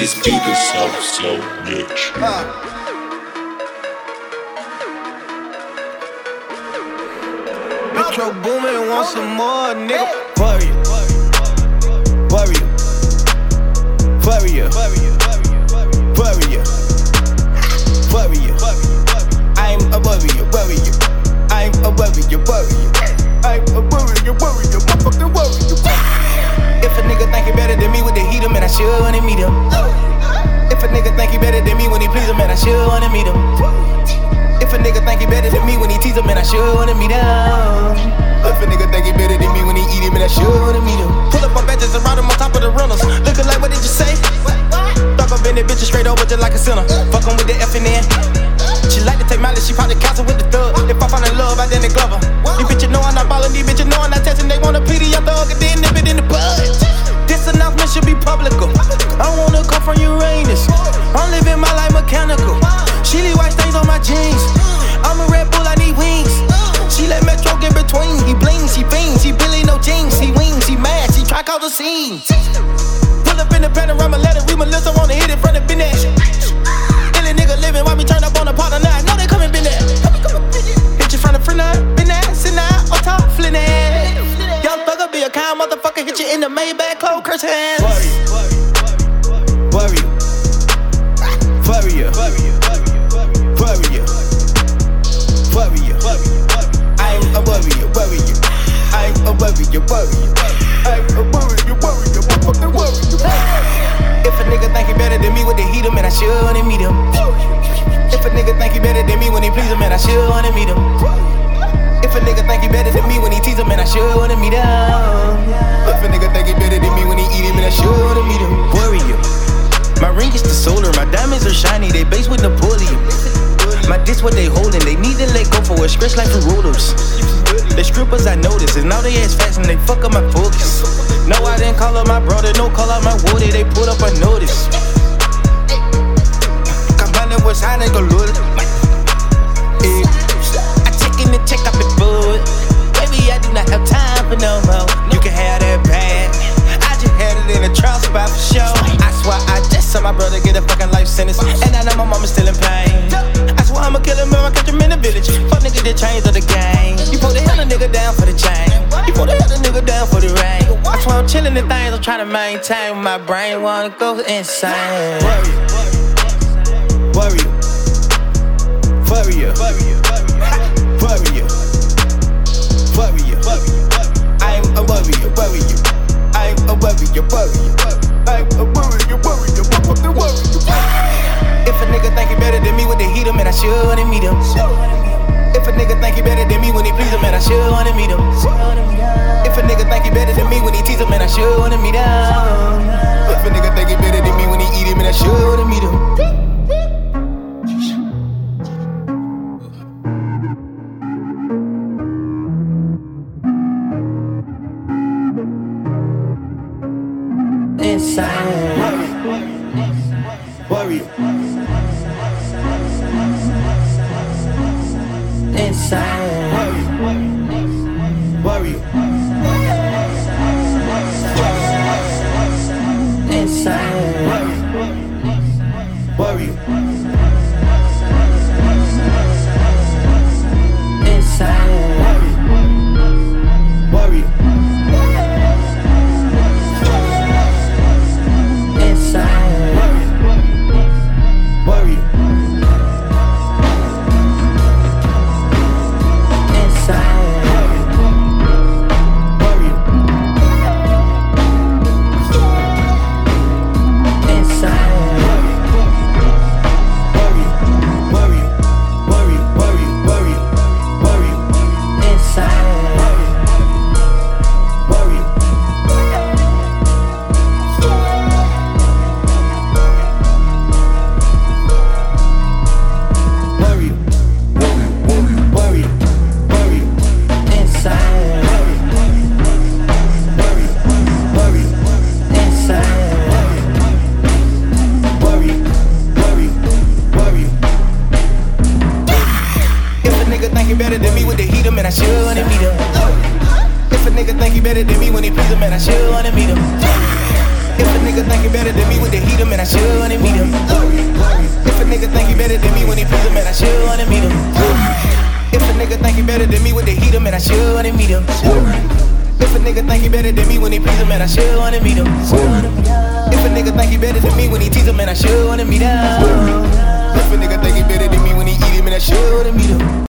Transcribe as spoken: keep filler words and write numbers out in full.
This beat is so, so rich. Uh. Metro Boomin want some more, nigga. Warrior, warrior, warrior, warrior, warrior. I'm a warrior, warrior. I'm a warrior, warrior. I'm a warrior, warrior, motherfucking warrior. If a nigga think he better than me, would they heat him? And I should wanna meet him. If a nigga think he better than me when he please him, man, I should wanna meet him. If a nigga think he better than me when he tease him, man, I should wanna meet him. If a nigga think he better than me when he eat him, man, I should wanna meet him. Pull up on benches and ride him on top of the runners. Looking like, what did you say? Thug up in that bitch straight over just like a sinner. Fuck him with the F and N. She like to take mileage, she probably counsel with the thug. If I fall in love, I then they glove her. These bitches know I'm not ballin', these bitches know I'm not testing. They want a P D, I'm thug, and then nip it in the bud. This announcement should be publical. I wanna come from Uranus. I'm living my life mechanical. She leave white stains on my jeans. I'm a Red Bull, I need wings. She let Metro get between. He blings, he beams, he Billy no jeans. He wings, he mad, she try call the scene. Pull up in the panorama, let it read Melissa, wanna hit it from the business. Illy nigga living while we turn up on the pot of nine. Know they coming, been there. Hit you from the front line, been there, sit down, on top, flin' it. Young thugger be a kind motherfucker, hit you in the Maybach, close curtains. Warrior, warrior, warrior, warrior, warrior. I'm a warrior, warrior. I'm a warrior, warrior. I'm a warrior, warrior, motherfucking warrior. If a nigga think he better than me, would they heat him? And I should wanna meet him. If a nigga think he better than me when he please him, man, I should wanna meet him. If a nigga think he better than me when he tease him, man, I should wanna meet him. If a nigga think he better than me when he eat him, man, I should wanna meet him. Warrior. My ring is the solar, my diamonds are shiny, they base with Napoleon. My disc what they holding, they need to let go for a stretch like the rulers. The strippers I noticed, and now they ass fast and they fuck up my focus. No, I didn't call up my brother, no call out my woody, they put up a notice. Combine what's high and go load it. I check in and check out the food. Baby, I do not have time for no more. You can have that bag. I just had it in a trial spot for sure. I swear I just saw my brother get a fucking life sentence, and I know my mama's still in pain. I swear I'ma kill him, I catch him in the village. Fuck nigga, the chains of the game. You put the hell a nigga down for the chain. You put the hell a nigga down for the rain. That's why I'm chillin' the things I'm trying to maintain. My brain wanna go insane. Warrior, warrior, warrior, warrior, warrior. I'm a warrior, warrior. I'm a warrior, warrior. I'm a warrior, warrior, motherfucking warrior. If a nigga think he better than me, would they heat him? And I should wanna meet him. If a nigga think he better than me when he please him, man, I should wanna meet him. If a nigga think he better than me when he tease him, man, I should wanna meet him. If a nigga think he better than me when he eat him, man, I should wanna meet him. Insane. Warrior. Insane. Warrior. Insane. Warrior. Insane. Warrior. If a nigga think he better than me when he please him, man, I should wanna meet him. If a nigga think he better than me when they heat him, and I should wanna meet him. If a nigga think he better than me when he please him, and I should wanna meet him. If a nigga think he better than me when they heat him, and I should wanna meet him. If a nigga think he better than me when he please him, and I should wanna meet him. If a nigga think he better than me when he tease him, and I should wanna meet him. If a nigga think he better than me when he eat him, and I should wanna meet him.